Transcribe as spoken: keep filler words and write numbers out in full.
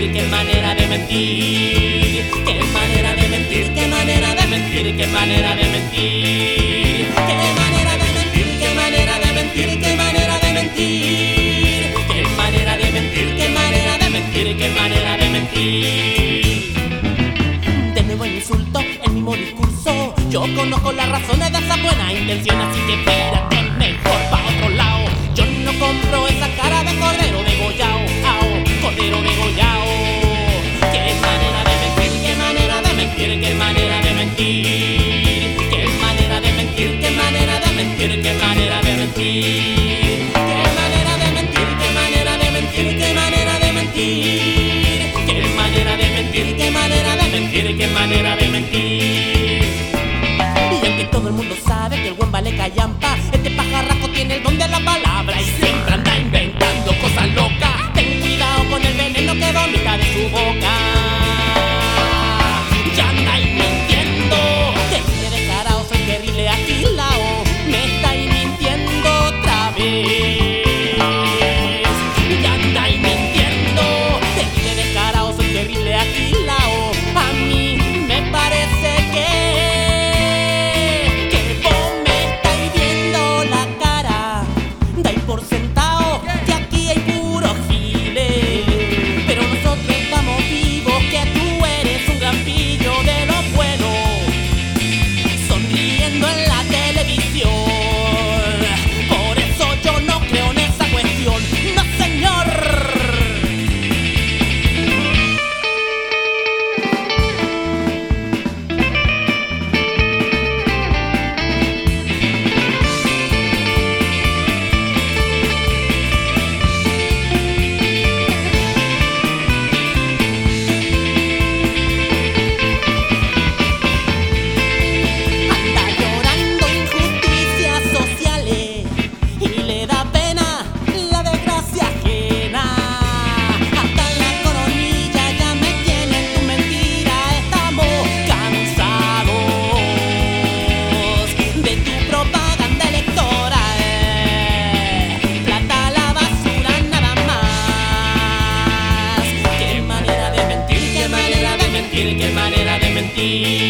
mentir, qué manera de mentir, qué manera de mentir, qué manera de mentir, qué manera de mentir, qué manera de mentir, qué manera de mentir, qué manera de mentir, qué manera de mentir, qué manera de mentir, qué manera de mentir. De nuevo el insulto, el mismo discurso. Yo conozco las razones de esa buena intención, así que espérate mejor pa' otro lado. Yo no compro esa cara de cordero degollao, ao, cordero degollao. Qué manera de mentir, qué manera de mentir, qué manera de mentir, qué manera de mentir, qué manera de mentir, qué manera de mentir, qué manera de mentir, qué manera de mentir, qué manera de mentir, qué manera de mentir, qué manera de mentir, qué manera de mentir. Y aunque todo el mundo sabe que el buen vale callampa, este pajarraco tiene el don de la palabra y siempre anda inventando cosas locas. Ten cuidado con el veneno que vomita de su boca. Ya andáis mintiendo, terrible descarado, soy terrible agilao. Me estáis mintiendo otra vez. Ya andáis mintiendo, terrible descarado, soy terrible agilao. A mí me parece que por sentado que aquí hay puros giles, pero nosotros estamos vivos, que tú eres un gran pillo de lo bueno, sonriendo en la televisión. Por eso yo no creo en esa cuestión, no señor. Qué manera de mentir.